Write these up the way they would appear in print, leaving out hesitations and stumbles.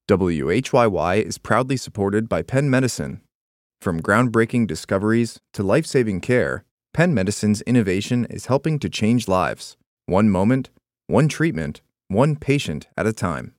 WHYY is proudly supported by Penn Medicine. From groundbreaking discoveries to life-saving care, Penn Medicine's innovation is helping to change lives. One moment, one treatment, one patient at a time.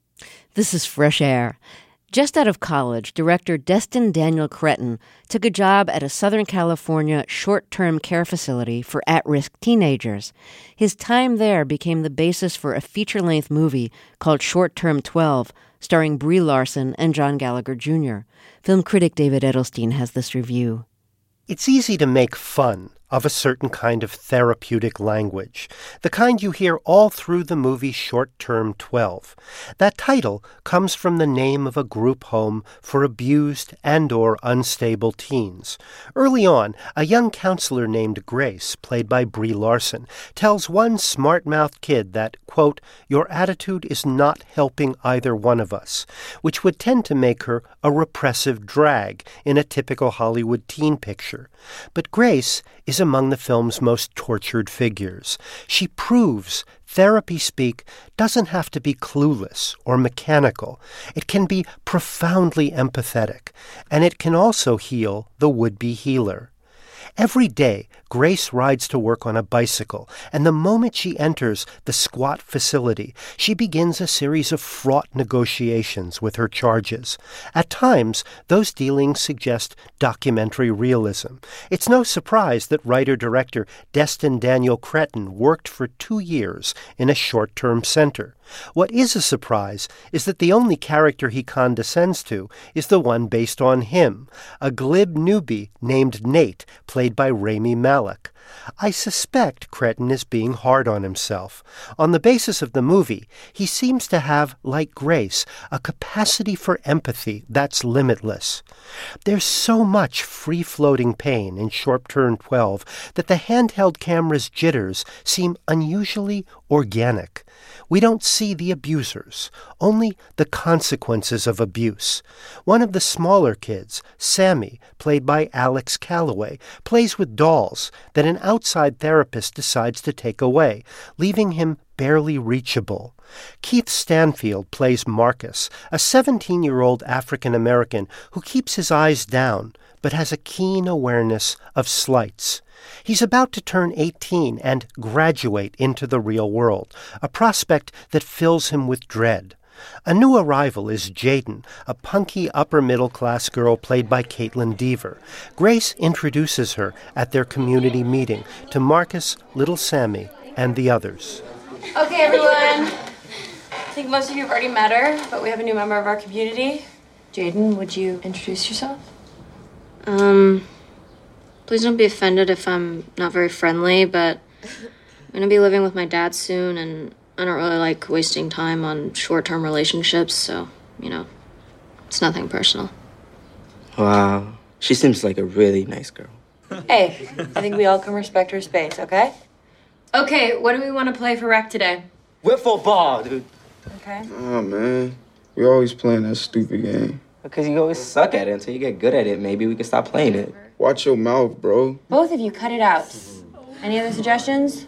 This is Fresh Air. Just out of college, director Destin Daniel Cretton took a job at a Southern California short-term care facility for at-risk teenagers. His time there became the basis for a feature-length movie called Short Term 12, starring Brie Larson and John Gallagher Jr. Film critic David Edelstein has this review. It's easy to make fun of a certain kind of therapeutic language, the kind you hear all through the movie Short Term 12. That title comes from the name of a group home for abused and/or unstable teens. Early on, a young counselor named Grace, played by Brie Larson, tells one smart-mouthed kid that, quote, "your attitude is not helping either one of us," which would tend to make her a repressive drag in a typical Hollywood teen picture. But Grace is among the film's most tortured figures. She proves therapy speak doesn't have to be clueless or mechanical. It can be profoundly empathetic, and it can also heal the would-be healer. Every day, Grace rides to work on a bicycle, and the moment she enters the squat facility, she begins a series of fraught negotiations with her charges. At times, those dealings suggest documentary realism. It's no surprise that writer-director Destin Daniel Cretton worked for 2 years in a short-term center. What is a surprise is that the only character he condescends to is the one based on him, a glib newbie named Nate, played by Rami Malek. I suspect Cretton is being hard on himself. On the basis of the movie, he seems to have, like Grace, a capacity for empathy that's limitless. There's so much free-floating pain in Short Term 12 that the handheld camera's jitters seem unusually organic. We don't see the abusers, only the consequences of abuse. One of the smaller kids, Sammy, played by Alex Calloway, plays with dolls that an outside therapist decides to take away, leaving him barely reachable. Keith Stanfield plays Marcus, a 17-year-old African-American who keeps his eyes down but has a keen awareness of slights. He's about to turn 18 and graduate into the real world, a prospect that fills him with dread. A new arrival is Jaden, a punky upper-middle-class girl played by Caitlin Dever. Grace introduces her at their community meeting to Marcus, little Sammy, and the others. Okay, everyone. I think most of you have already met her, but we have a new member of our community. Jaden, would you introduce yourself? Please don't be offended if I'm not very friendly, but I'm going to be living with my dad soon, and I don't really like wasting time on short-term relationships, so, it's nothing personal. Wow, she seems like a really nice girl. Hey, I think we all can respect her space, okay? Okay, what do we want to play for rec today? Wiffle ball, dude. Okay. Oh, man. We always playing that stupid game. Because you always suck at it until you get good at it. Maybe we can stop playing it. Watch your mouth, bro. Both of you, cut it out. Any other suggestions?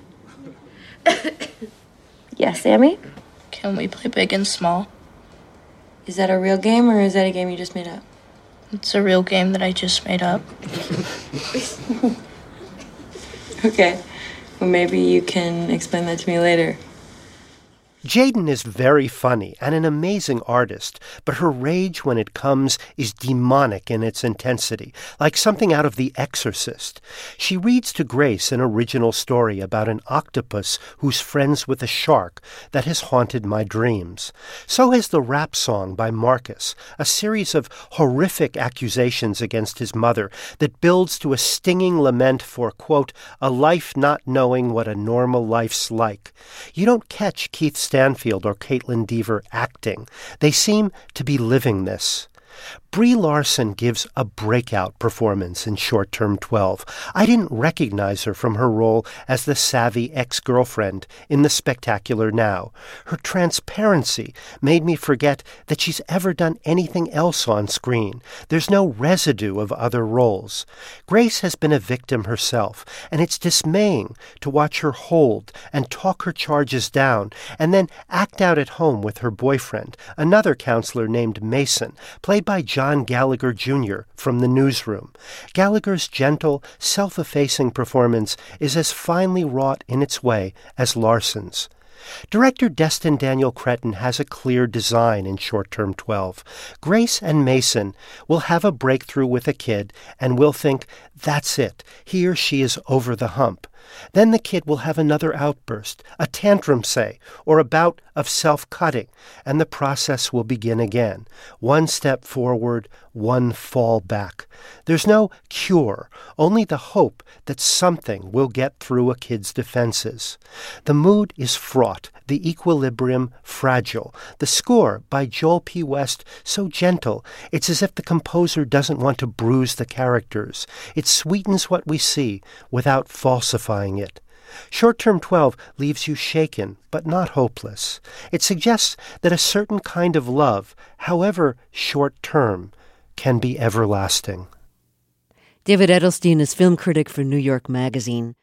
Yes, Sammy? Can we play big and small? Is that a real game or is that a game you just made up? It's a real game that I just made up. Okay. Well, maybe you can explain that to me later. Jaden is very funny and an amazing artist, but her rage when it comes is demonic in its intensity, like something out of The Exorcist. She reads to Grace an original story about an octopus who's friends with a shark that has haunted my dreams. So has the rap song by Marcus, a series of horrific accusations against his mother that builds to a stinging lament for, quote, a life not knowing what a normal life's like. You don't catch Keith Stanfield or Caitlin Dever acting. They seem to be living this. Brie Larson gives a breakout performance in Short Term 12. I didn't recognize her from her role as the savvy ex-girlfriend in The Spectacular Now. Her transparency made me forget that she's ever done anything else on screen. There's no residue of other roles. Grace has been a victim herself, and it's dismaying to watch her hold and talk her charges down, and then act out at home with her boyfriend, another counselor named Mason, played by John Gallagher Jr. from The Newsroom. Gallagher's gentle, self-effacing performance is as finely wrought in its way as Larson's. Director Destin Daniel Cretton has a clear design in Short Term 12. Grace and Mason will have a breakthrough with a kid and will think, that's it, he or she is over the hump. Then the kid will have another outburst, a tantrum, say, or a bout of self-cutting, and the process will begin again. One step forward, one fall back. There's no cure, only the hope that something will get through a kid's defenses. The mood is fraught, the equilibrium fragile. The score by Joel P. West so gentle, it's as if the composer doesn't want to bruise the characters. It sweetens what we see without falsifying it. Short Term 12 leaves you shaken, but not hopeless. It suggests that a certain kind of love, however short-term, can be everlasting. David Edelstein is film critic for New York Magazine.